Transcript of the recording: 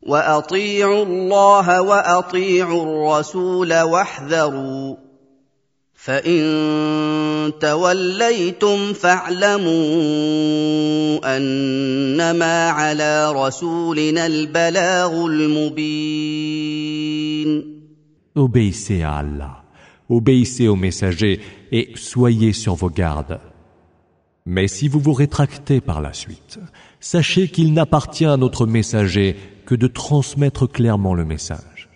وأطيعوا الله وأطيعوا الرسول واحذروا فإن توليتم فاعلموا أنما على رسولنا البلاغ المبين. Obéissez à Allah, obéissez aux messagers et soyez sur vos gardes. Mais si vous vous rétractez par la suite, sachez qu'il n'appartient à notre messager que de transmettre clairement le message.